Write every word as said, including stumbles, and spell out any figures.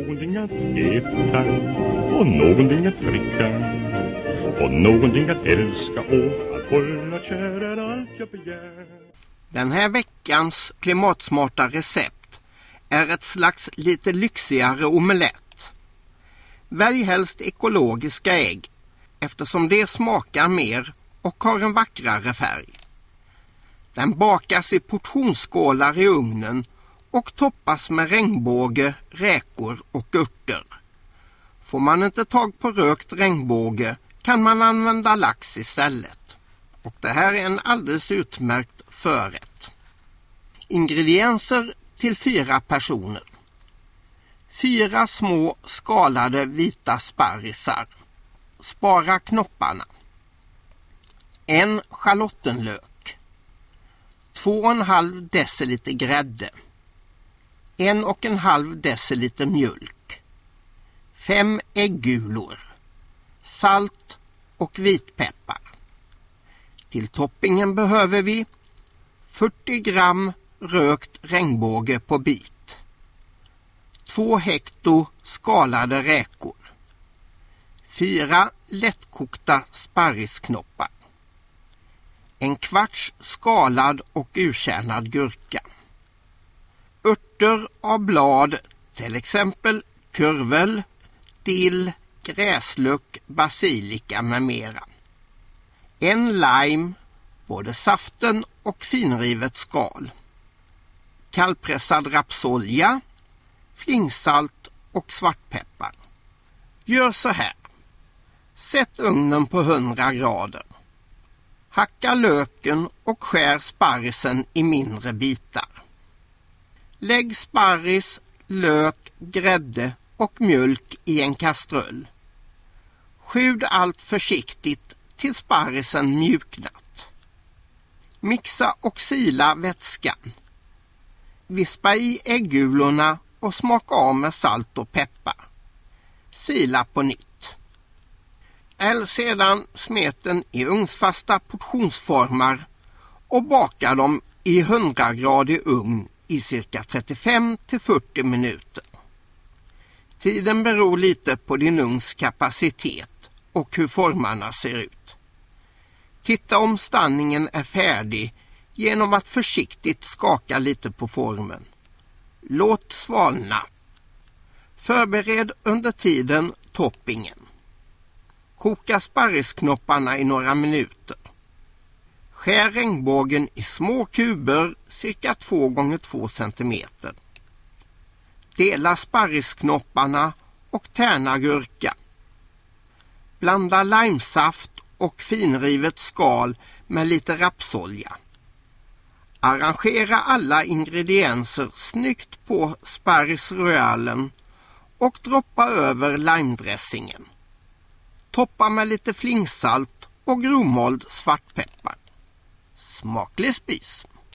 någonting att äta och någonting att dricka och någonting att älska och att hålla kär är allt jag begär. Den här veckans klimatsmarta recept är ett slags lite lyxigare omelett. Välj helst ekologiska ägg eftersom det smakar mer och har en vackrare färg. Den bakas i portionsskålar i ugnen och toppas med regnbåge, räkor och örter. Får man inte tag på rökt regnbåge kan man använda lax istället. Och det här är en alldeles utmärkt förrätt. Ingredienser till fyra personer. Fyra små skalade vita sparrisar. Spara knopparna. En schalottenlök. Två och en halv deciliter grädde. En och en halv deciliter mjölk. Fem äggulor. Salt och vitpeppar. Till toppingen behöver vi fyrtio gram rökt regnbåge på bit. Två hekto skalade räkor. Fyra lättkokta sparrisknoppar. En kvarts skalad och urkärnad gurka. Örter av blad, till exempel kurvel, dill, gräslök, basilika med mera. En lime, både saften och finrivet skal. Kallpressad rapsolja, flingsalt och svartpeppar. Gör så här. Sätt ugnen på hundra grader. Hacka löken och skär sparrisen i mindre bitar. Lägg sparris, lök, grädde och mjölk i en kastrull. Skjud allt försiktigt till sparrisen mjuknat. Mixa och sila vätskan. Vispa i äggulorna och smaka av med salt och peppar. Sila på nytt. Häll sedan smeten i ugnsfasta portionsformar och baka dem i hundragradig ugn i cirka trettiofem till fyrtio minuter. Tiden beror lite på din ugns kapacitet och hur formarna ser ut. Titta om stanningen är färdig genom att försiktigt skaka lite på formen. Låt svalna. Förbered under tiden toppingen. Koka sparrisknopparna i några minuter. Skär regnbågen i små kuber cirka två gånger två centimeter. Dela sparrisknopparna och tärna gurka. Blanda limesaft och finrivet skal med lite rapsolja. Arrangera alla ingredienser snyggt på sparrisrölen och droppa över limedressingen. Toppa med lite flingsalt och grovmåld svartpeppar. Smaklig spis!